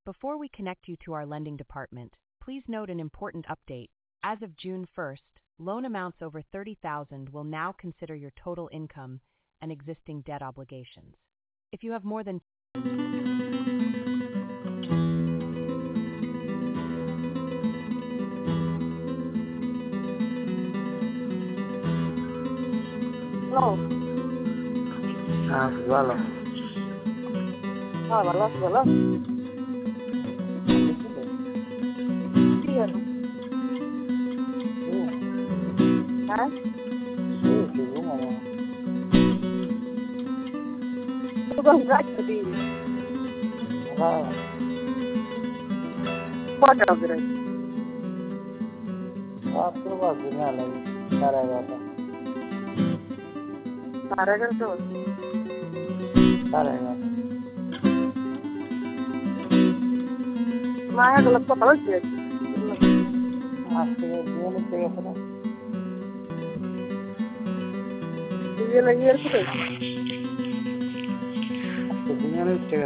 Before we connect you to our lending department, please note an important update. As of June 1st, loan amounts over $30,000 will now consider your total income and existing debt obligations. If you have more than Halo. Halo. Halo. Iya. Hah? Tukang gas tadi. Kuat berarti. Waktu baginya lagi Sarajevo. Sarajevo. Maya kalau kalau sih. Masih dia pernah. Dia lagi ya sudah. Dunia